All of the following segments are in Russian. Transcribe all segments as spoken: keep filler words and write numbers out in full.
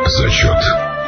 Зачет.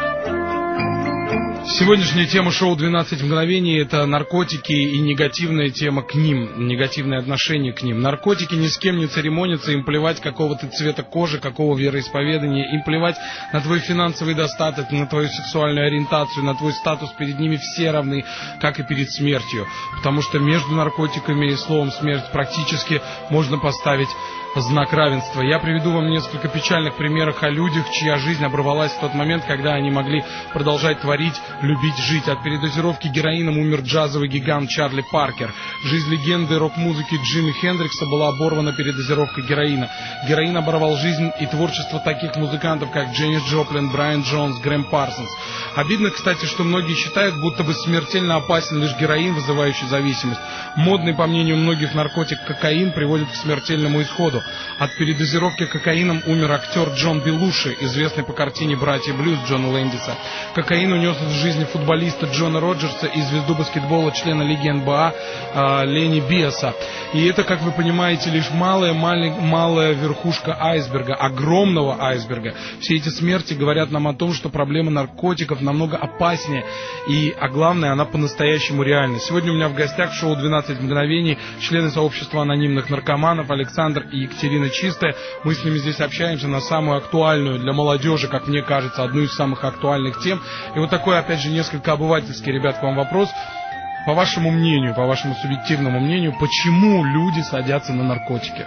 Сегодняшняя тема шоу «двенадцать мгновений» — это наркотики и негативная тема к ним, негативное отношение к ним. Наркотики ни с кем не церемонятся, им плевать, какого ты цвета кожи, какого вероисповедания, им плевать на твой финансовый достаток, на твою сексуальную ориентацию, на твой статус, перед ними все равны, как и перед смертью. Потому что между наркотиками и словом «смерть» практически можно поставить знак равенства. Я приведу вам несколько печальных примеров о людях, чья жизнь оборвалась в тот момент, когда они могли продолжать творить, любить, жить. От передозировки героином умер джазовый гигант Чарли Паркер. Жизнь легенды рок-музыки Джимми Хендрикса была оборвана передозировкой героина. Героин оборвал жизнь и творчество таких музыкантов, как Дженнис Джоплин, Брайан Джонс, Грэм Парсонс. Обидно, кстати, что многие считают, будто бы смертельно опасен лишь героин, вызывающий зависимость. Модный, по мнению многих, наркотик кокаин приводит к смертельному исходу. От передозировки кокаином умер актер Джон Белуши, известный по картине «Братья Блюз» Джона Лэндиса. Кокаин унес из жизни футболиста Джона Роджерса и звезду баскетбола, члена Лиги эн бэ а э, Ленни Биаса. И это, как вы понимаете, лишь малая, малая, малая верхушка айсберга, огромного айсберга. Все эти смерти говорят нам о том, что проблема наркотиков намного опаснее, и, а главное, она по-настоящему реальна. Сегодня у меня в гостях в шоу «двенадцать мгновений» члены сообщества анонимных наркоманов Александр и Екатерина Чистая. Мы с ними здесь общаемся на самую актуальную для молодежи, как мне кажется, одну из самых актуальных тем. И вот такой, опять же, несколько обывательский, ребят, к вам вопрос. По вашему мнению, по вашему субъективному мнению, почему люди садятся на наркотики?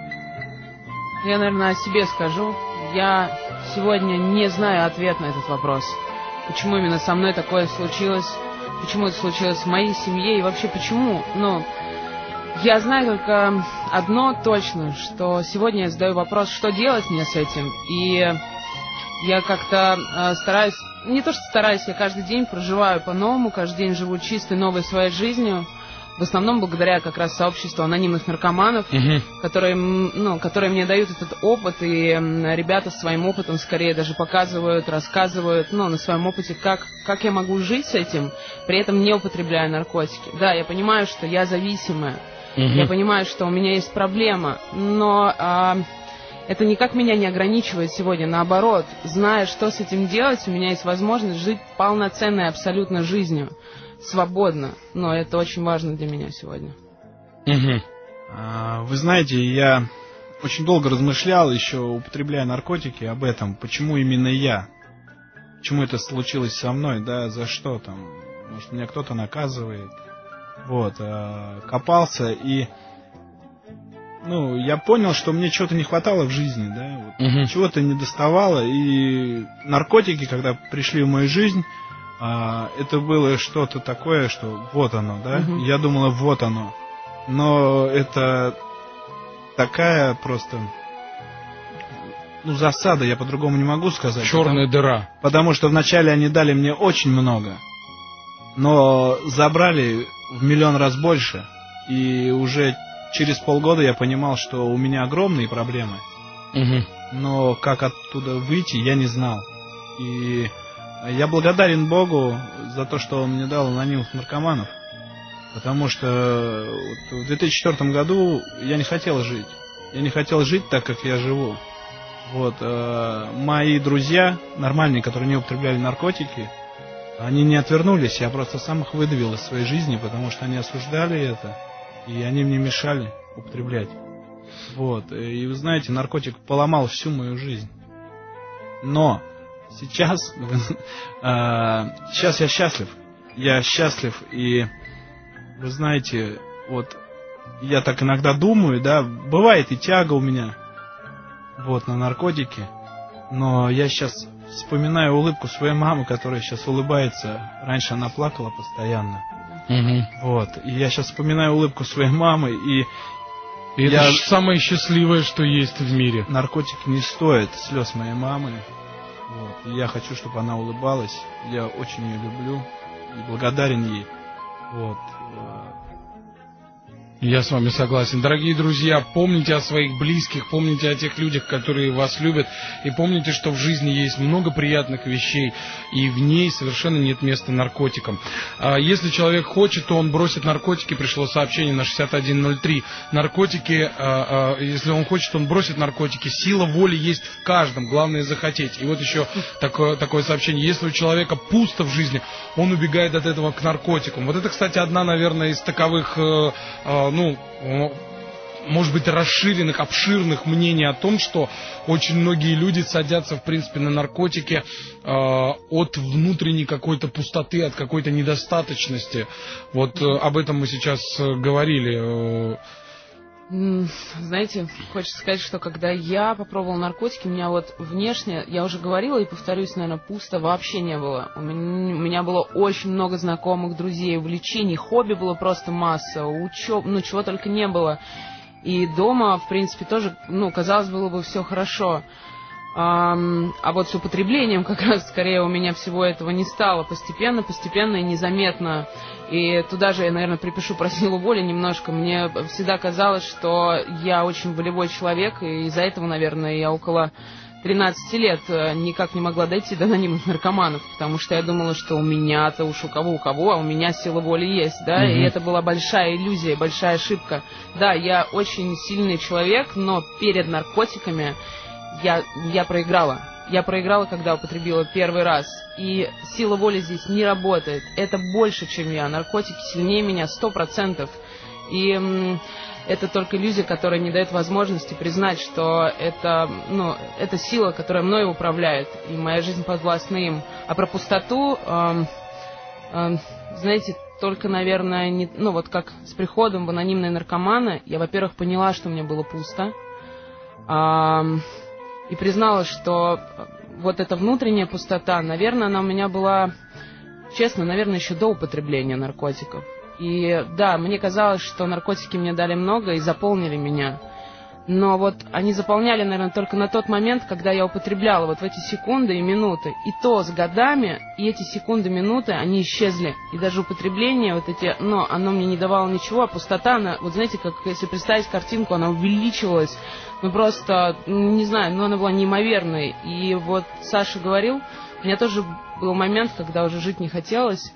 Я, наверное, о себе скажу. Я сегодня не знаю ответ на этот вопрос. Почему именно со мной такое случилось? Почему это случилось в моей семье? И вообще почему? Ну, я знаю только одно точно, что сегодня я задаю вопрос, что делать мне с этим. И я как-то э, стараюсь, не то что стараюсь, я каждый день проживаю по-новому, каждый день живу чистой, новой своей жизнью. В основном благодаря как раз сообществу анонимных наркоманов, uh-huh. которые, ну, которые мне дают этот опыт, и э, ребята своим опытом скорее даже показывают, рассказывают, ну, на своем опыте, как, как я могу жить с этим, при этом не употребляя наркотики. Да, я понимаю, что я зависимая, uh-huh. я понимаю, что у меня есть проблема, но э, это никак меня не ограничивает сегодня, наоборот, зная, что с этим делать, у меня есть возможность жить полноценной абсолютно жизнью. Свободно, но это очень важно для меня сегодня. Угу. А, вы знаете, я очень долго размышлял, еще употребляя наркотики, об этом, почему именно я, почему это случилось со мной, да, за что там, может, меня кто-то наказывает, вот, а, копался, и, ну, я понял, что мне чего-то не хватало в жизни, да, вот, угу. чего-то не доставало, и наркотики, когда пришли в мою жизнь, А, это было что-то такое, что вот оно, да? Uh-huh. Я думала, вот оно. Но это такая просто, ну, засада, я по-другому не могу сказать. Черная потому, дыра. Потому что вначале они дали мне очень много, но забрали в миллион раз больше. И уже через полгода я понимал, что у меня огромные проблемы. Uh-huh. Но как оттуда выйти, я не знал. И я благодарен Богу за то, что Он мне дал анонимных наркоманов, потому что вот в две тысячи четвёртом году я не хотел жить. Я не хотел жить так, как я живу. Вот, э, мои друзья, нормальные, которые не употребляли наркотики, они не отвернулись, я просто сам их выдавил из своей жизни, потому что они осуждали это, и они мне мешали употреблять. Вот, и вы знаете, наркотик поломал всю мою жизнь. Но Сейчас, э, сейчас я счастлив, я счастлив, и вы знаете, вот я так иногда думаю, да, бывает и тяга у меня, вот, на наркотики, но я сейчас вспоминаю улыбку своей мамы, которая сейчас улыбается, раньше она плакала постоянно, угу. вот, и я сейчас вспоминаю улыбку своей мамы, и, и я... это самое счастливое, что есть в мире. Наркотики не стоят слез моей мамы. Вот. И я хочу, чтобы она улыбалась. Я очень ее люблю и благодарен ей. Вот. Я с вами согласен. Дорогие друзья, помните о своих близких, помните о тех людях, которые вас любят, и помните, что в жизни есть много приятных вещей, и в ней совершенно нет места наркотикам. Если человек хочет, то он бросит наркотики. Пришло сообщение на шестьдесят один ноль три. Наркотики, если он хочет, он бросит наркотики. Сила воли есть в каждом, главное захотеть. И вот еще такое, такое сообщение. Если у человека пусто в жизни, он убегает от этого к наркотикам. Вот это, кстати, одна, наверное, из таковых... ну, может быть, расширенных, обширных мнений о том, что очень многие люди садятся, в принципе, на наркотики э, от внутренней какой-то пустоты, от какой-то недостаточности. Вот э, об этом мы сейчас э, говорили. Знаете, хочется сказать, что когда я попробовала наркотики, у меня вот внешне, я уже говорила и повторюсь, наверное, пусто вообще не было. У меня, у меня было очень много знакомых, друзей, увлечений, хобби было просто масса, учеб, ну чего только не было. И дома, в принципе, тоже, ну, казалось, было бы все хорошо. А, а вот с употреблением как раз скорее у меня всего этого не стало. Постепенно, постепенно и незаметно. И туда же я, наверное, припишу про силу воли немножко. Мне всегда казалось, что я очень волевой человек, и из-за этого, наверное, я около тринадцати лет никак не могла дойти до анонимных наркоманов, потому что я думала, что у меня-то уж у кого, у кого, а у меня сила воли есть, да, mm-hmm. И это была большая иллюзия, большая ошибка. Да, я очень сильный человек, но перед наркотиками я, я проиграла. Я проиграла, когда употребила первый раз. И сила воли здесь не работает. Это больше, чем я. Наркотики сильнее меня сто процентов. И м, это только иллюзия, которая не дает возможности признать, что это, ну, это сила, которая мной управляет. И моя жизнь подвластна им. А про пустоту, э, э, знаете, только, наверное, не, ну, вот как с приходом в анонимные наркоманы, я, во-первых, поняла, что мне было пусто. Э, И признала, что вот эта внутренняя пустота, наверное, она у меня была, честно, наверное, еще до употребления наркотиков. И да, мне казалось, что наркотики мне дали много и заполнили меня. Но вот они заполняли, наверное, только на тот момент, когда я употребляла, вот в эти секунды и минуты. И то с годами, и эти секунды, минуты, они исчезли. И даже употребление, вот эти, но оно мне не давало ничего, а пустота, она, вот знаете, как если представить картинку, она увеличивалась. Ну просто, не знаю, но она была неимоверной. И вот Саша говорил, у меня тоже был момент, когда уже жить не хотелось.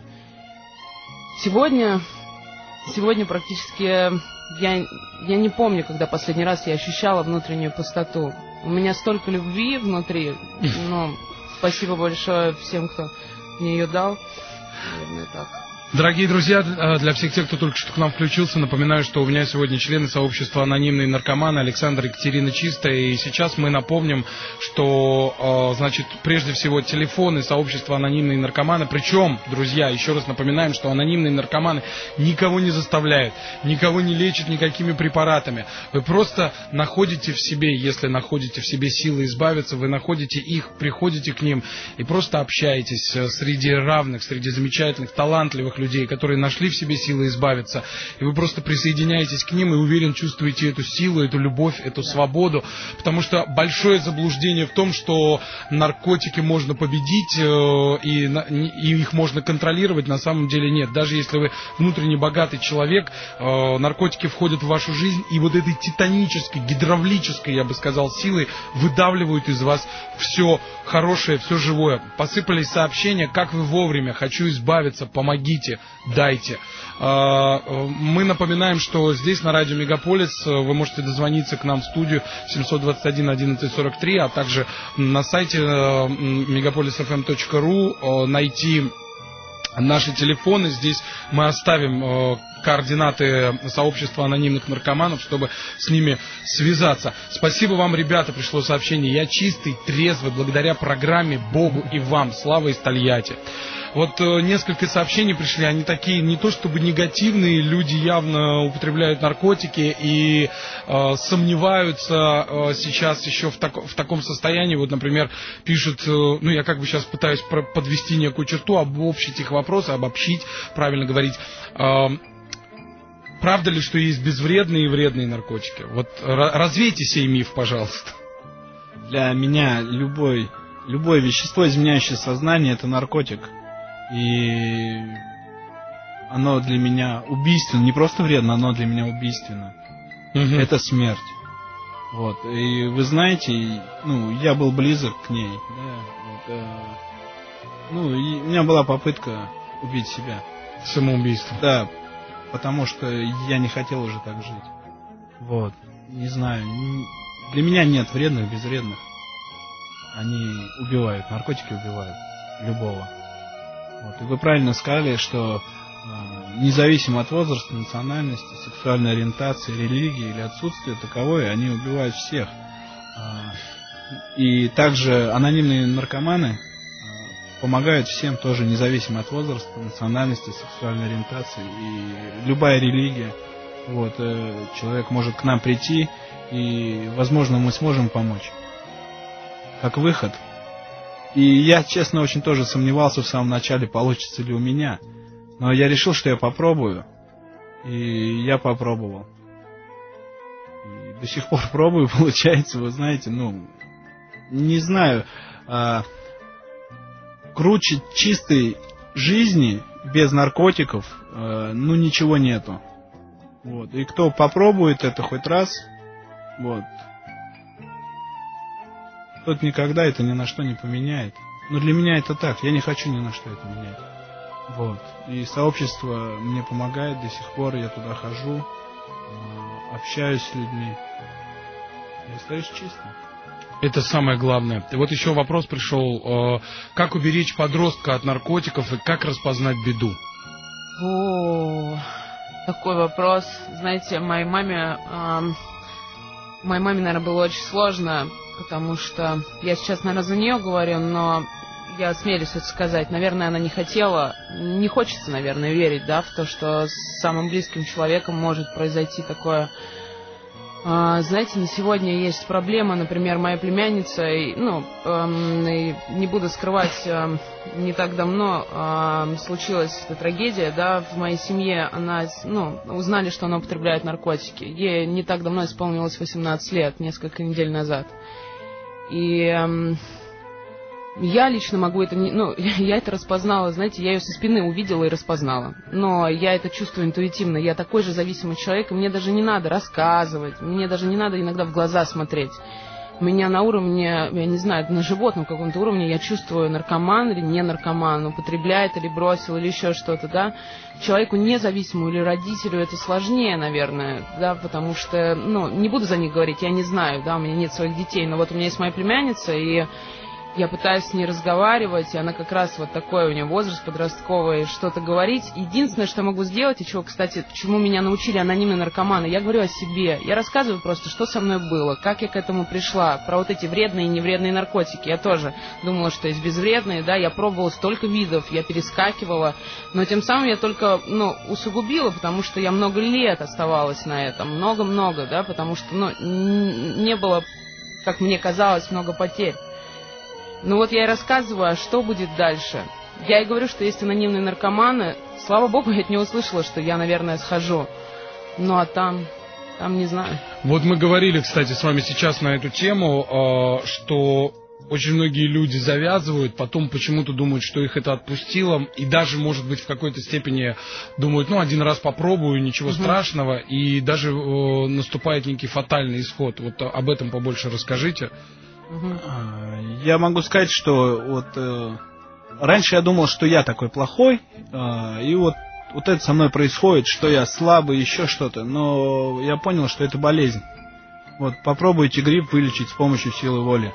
Сегодня, сегодня практически я, я не помню, когда последний раз я ощущала внутреннюю пустоту. У меня столько любви внутри, ну, спасибо большое всем, кто мне ее дал. Наверное, так. Дорогие друзья, для всех тех, кто только что к нам включился, напоминаю, что у меня сегодня члены сообщества «Анонимные наркоманы» Александр и Екатерина Чистая. И сейчас мы напомним, что, значит, прежде всего телефоны сообщества «Анонимные наркоманы». Причем, друзья, еще раз напоминаем, что «Анонимные наркоманы» никого не заставляют, никого не лечат никакими препаратами. Вы просто находите в себе, если находите в себе силы избавиться, вы находите их, приходите к ним и просто общаетесь среди равных, среди замечательных, талантливых людей, которые нашли в себе силы избавиться, и вы просто присоединяетесь к ним и, уверен, чувствуете эту силу, эту любовь, эту свободу, потому что большое заблуждение в том, что наркотики можно победить э, и, и их можно контролировать, на самом деле нет. Даже если вы внутренне богатый человек, э, наркотики входят в вашу жизнь, и вот этой титанической, гидравлической, я бы сказал, силой выдавливают из вас все хорошее, все живое. Посыпались сообщения, как вы вовремя, хочу избавиться, помогите, дайте. Мы напоминаем, что здесь на радио Мегаполис вы можете дозвониться к нам в студию семьсот двадцать один одиннадцать сорок три, а также на сайте мегаполис эф эм точка ру найти наши телефоны. Здесь мы оставим координаты сообщества анонимных наркоманов, чтобы с ними связаться. Спасибо вам, ребята, пришло сообщение. Я чистый, трезвый, благодаря программе, Богу и вам. Слава из Тольятти. Вот э, несколько сообщений пришли, они такие не то чтобы негативные, люди явно употребляют наркотики и э, сомневаются э, сейчас еще в, так, в таком состоянии. Вот, например, пишут, э, ну я как бы сейчас пытаюсь про- подвести некую черту, обобщить их вопросы, обобщить, правильно говорить. Э, правда ли, что есть безвредные и вредные наркотики? Вот р- развейте сей миф, пожалуйста. Для меня любой, любое вещество, изменяющее сознание, это наркотик. И оно для меня убийственно, не просто вредно, оно для меня убийственно. Угу. Это смерть. Вот. И вы знаете, ну, я был близок к ней, да, вот, э, ну, и у меня была попытка убить себя. Самоубийство. Да, потому что я не хотел уже так жить. Вот. Не знаю, для меня нет вредных, безвредных. Они убивают, наркотики убивают любого. Вот. И вы правильно сказали, что э, независимо от возраста, национальности, сексуальной ориентации, религии или отсутствия таковой, они убивают всех. Э, и также анонимные наркоманы э, помогают всем тоже, независимо от возраста, национальности, сексуальной ориентации и любая религия. Вот, э, человек может к нам прийти, и, возможно, мы сможем помочь. Как выход. И я, честно, очень тоже сомневался в самом начале, получится ли у меня. Но я решил, что я попробую. И я попробовал. И до сих пор пробую, получается, вы знаете, ну, не знаю, а, круче чистой жизни без наркотиков, а, ну, ничего нету. Вот. И кто попробует это хоть раз, вот, тот никогда это ни на что не поменяет. Но для меня это так. Я не хочу ни на что это менять. Вот. И сообщество мне помогает до сих пор. Я туда хожу, общаюсь с людьми. Я остаюсь чистым. Это самое главное. И вот еще вопрос пришел. Как уберечь подростка от наркотиков и как распознать беду? О, такой вопрос. Знаете, моей маме... Эм, моей маме, наверное, было очень сложно... Потому что я сейчас, наверное, за нее говорю, но я осмелюсь это сказать. Наверное, она не хотела, не хочется, наверное, верить, да, в то, что с самым близким человеком может произойти такое. А, знаете, на сегодня есть проблема, например, моя племянница, и, ну, эм, и не буду скрывать, эм, не так давно эм, случилась эта трагедия, да, в моей семье она, ну, узнали, что она употребляет наркотики. Ей не так давно исполнилось восемнадцать лет, несколько недель назад. И эм, я лично могу это, не, ну, я это распознала, знаете, я ее со спины увидела и распознала. Но я это чувствую интуитивно, я такой же зависимый человек, и мне даже не надо рассказывать, мне даже не надо иногда в глаза смотреть. У меня на уровне, я не знаю, на животном каком-то уровне я чувствую, наркоман или не наркоман, употребляет или бросил, или еще что-то, да. Человеку независимому или родителю это сложнее, наверное, да, потому что, ну, не буду за них говорить, я не знаю, да, у меня нет своих детей, но вот у меня есть моя племянница, и я пытаюсь с ней разговаривать, и она как раз вот такой у нее возраст подростковый, что-то говорить. Единственное, что я могу сделать, и чего, кстати, чему меня научили анонимные наркоманы, я говорю о себе. Я рассказываю просто, что со мной было, как я к этому пришла, про вот эти вредные и невредные наркотики. Я тоже думала, что есть безвредные, да, я пробовала столько видов, я перескакивала, но тем самым я только, ну, усугубила, потому что я много лет оставалась на этом, много-много, да, потому что, ну, не было, как мне казалось, много потерь. Ну вот я и рассказываю, а что будет дальше. Я и говорю, что есть анонимные наркоманы. Слава богу, я от него услышала, что я, наверное, схожу. Ну а там, там не знаю. Вот мы говорили, кстати, с вами сейчас на эту тему, что очень многие люди завязывают, потом почему-то думают, что их это отпустило, и даже, может быть, в какой-то степени думают, ну, один раз попробую, ничего угу. страшного, и даже э, наступает некий фатальный исход. Вот об этом побольше расскажите. Угу. Я могу сказать, что вот э, раньше я думал, что я такой плохой, э, и вот, вот это со мной происходит, что я слабый, еще что-то, но я понял, что это болезнь. Вот попробуйте грипп вылечить с помощью силы воли.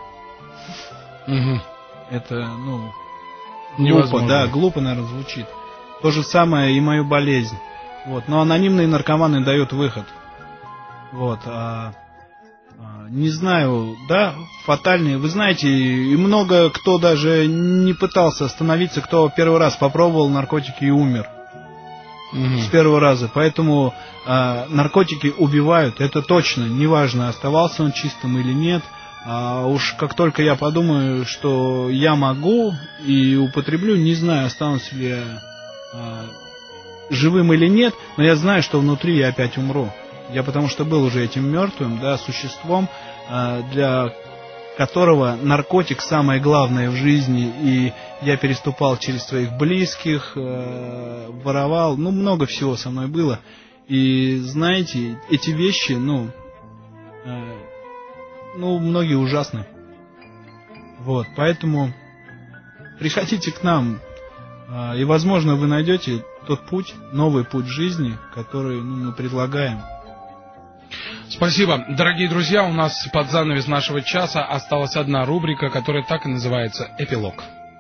Угу. Это, ну, невозможно. Глупо, да, глупо, наверное, звучит. То же самое и мою болезнь. Вот, но анонимные наркоманы дают выход. Вот, а... Не знаю, да, фатальные. Вы знаете, и много кто даже не пытался остановиться, кто первый раз попробовал наркотики и умер. Mm-hmm. С первого раза. Поэтому э, наркотики убивают, это точно. Неважно, оставался он чистым или нет. А уж как только я подумаю, что я могу и употреблю, не знаю, останусь ли я э, живым или нет, но я знаю, что внутри я опять умру. Я потому что был уже этим мертвым, да, существом, э, для которого наркотик самое главное в жизни, и я переступал через своих близких, э, воровал, ну, много всего со мной было. И, знаете, эти вещи, ну, э, ну, многие ужасны. Вот, поэтому приходите к нам, э, и, возможно, вы найдете тот путь, новый путь жизни, который, ну, мы предлагаем. Спасибо. Дорогие друзья, у нас под занавес нашего часа осталась одна рубрика, которая так и называется «Эпилог».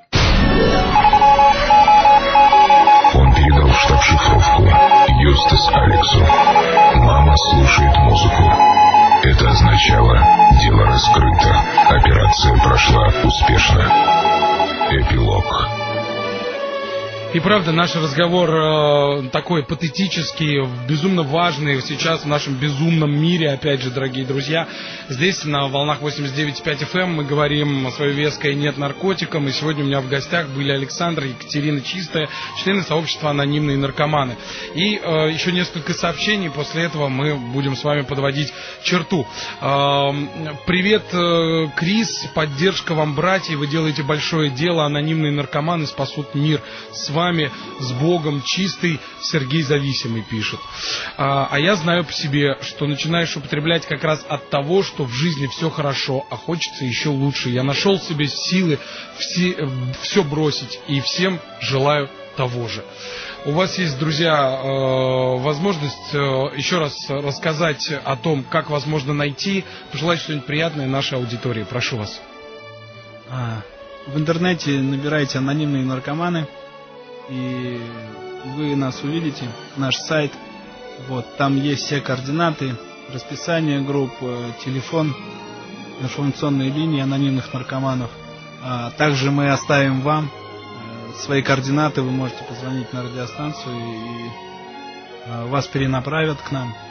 Он передал в штаб шифровку Юстас Алексу. Мама слушает музыку. Это означало, дело раскрыто. Операция прошла успешно. Эпилог. И правда, наш разговор э, такой патетический, безумно важный сейчас в нашем безумном мире, опять же, дорогие друзья. Здесь на волнах восемьдесят девять и пять эф эм мы говорим свое веское «Нет наркотикам». И сегодня у меня в гостях были Александр и Екатерина Чистая, члены сообщества «Анонимные наркоманы». И э, еще несколько сообщений, после этого мы будем с вами подводить черту. Э, привет, э, Крис, поддержка вам, братья, вы делаете большое дело, «Анонимные наркоманы» спасут мир. С вами вами, с Богом, Чистый, Сергей Зависимый пишет. А, а я знаю по себе, что начинаешь употреблять как раз от того, что в жизни все хорошо, а хочется еще лучше. Я нашел в себе силы все, все бросить, и всем желаю того же. У вас есть, друзья, возможность еще раз рассказать о том, как возможно найти, пожелать что-нибудь приятное нашей аудитории. Прошу вас. В интернете набирайте «Анонимные наркоманы», и вы нас увидите, наш сайт. Вот, там есть все координаты, расписание групп, телефон, информационные линии анонимных наркоманов. А также мы оставим вам свои координаты, вы можете позвонить на радиостанцию, и, и вас перенаправят к нам.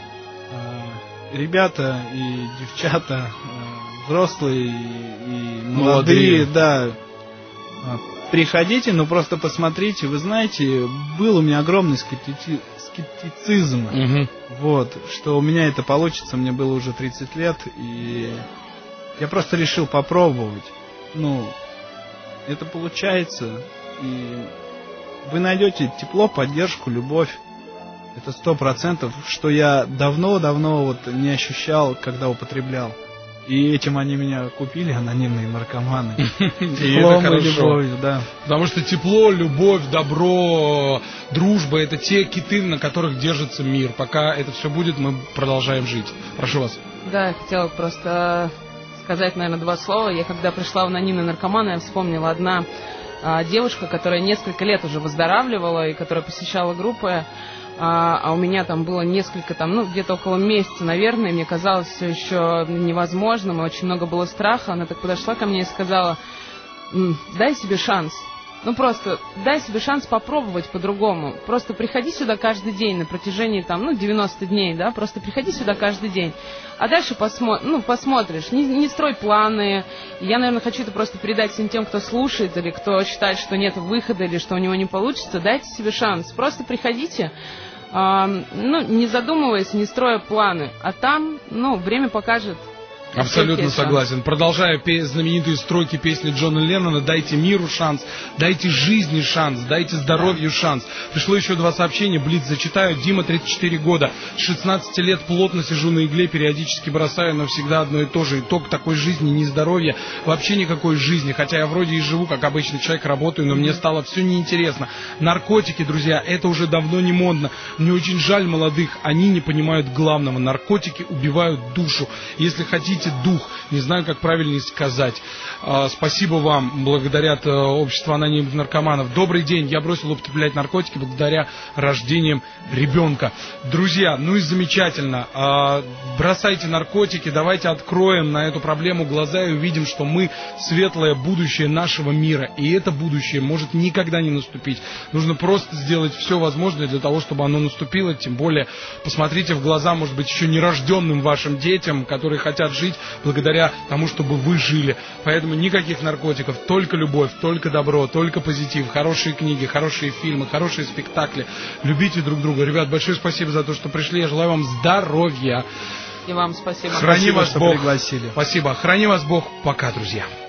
Ребята и девчата, взрослые и молодые, молодые. Да. Приходите, но просто посмотрите. Вы знаете, был у меня огромный скептици... скептицизм. Угу. Вот, что у меня это получится. Мне было уже тридцать лет, и я просто решил попробовать. Ну, это получается. И вы найдете тепло, поддержку, любовь. Это сто процентов, что я давно-давно вот не ощущал, когда употреблял. И этим они меня купили, анонимные наркоманы. Теплом и любовью, да. Потому что тепло, любовь, добро, дружба — это те киты, на которых держится мир. Пока это все будет, мы продолжаем жить. Прошу вас. Да, я хотела просто сказать, наверное, два слова. Я когда пришла в анонимные наркоманы, я вспомнила одна а, девушка, которая несколько лет уже выздоравливала и которая посещала группы. А, а у меня там было несколько, там, ну, где-то около месяца, наверное, и мне казалось все еще невозможным, и очень много было страха. Она так подошла ко мне и сказала: дай себе шанс. Ну, просто дай себе шанс попробовать по-другому. Просто приходи сюда каждый день на протяжении, там, ну, девяносто дней, да, просто приходи сюда каждый день. А дальше посмо... ну, посмотришь, не, не строй планы. Я, наверное, хочу это просто передать всем тем, кто слушает, или кто считает, что нет выхода, или что у него не получится. Дайте себе шанс. Просто приходите, а, ну, не задумываясь, не строя планы. А там, ну, время покажет. Абсолютно согласен. Продолжая пе- знаменитые строки песни Джона Леннона: дайте миру шанс, дайте жизни шанс, дайте здоровью шанс. Пришло еще два сообщения, блиц зачитаю. Дима, тридцать четыре года, с шестнадцати лет плотно сижу на игле, периодически бросаю, но всегда одно и то же. Итог такой жизни: ни здоровья, вообще никакой жизни. Хотя я вроде и живу как обычный человек, работаю, но мне стало все неинтересно. Наркотики, друзья, это уже давно не модно. Мне очень жаль молодых, они не понимают главного. Наркотики убивают душу. Если хотите дух, не знаю, как правильнее сказать. Спасибо вам, благодаря обществу анонимных наркоманов. Добрый день, я бросил употреблять наркотики благодаря рождениям ребенка. Друзья, ну и замечательно. Бросайте наркотики, давайте откроем на эту проблему глаза и увидим, что мы светлое будущее нашего мира. И это будущее может никогда не наступить. Нужно просто сделать все возможное для того, чтобы оно наступило. Тем более, посмотрите в глаза, может быть, еще нерожденным вашим детям, которые хотят жить благодаря тому, чтобы вы жили. Поэтому никаких наркотиков, только любовь, только добро, только позитив, хорошие книги, хорошие фильмы, хорошие спектакли. Любите друг друга. Ребят, большое спасибо за то, что пришли. Я желаю вам здоровья. И вам спасибо. Храни Спасибо, вас что Бог. пригласили. Спасибо. Храни вас Бог. Пока, друзья.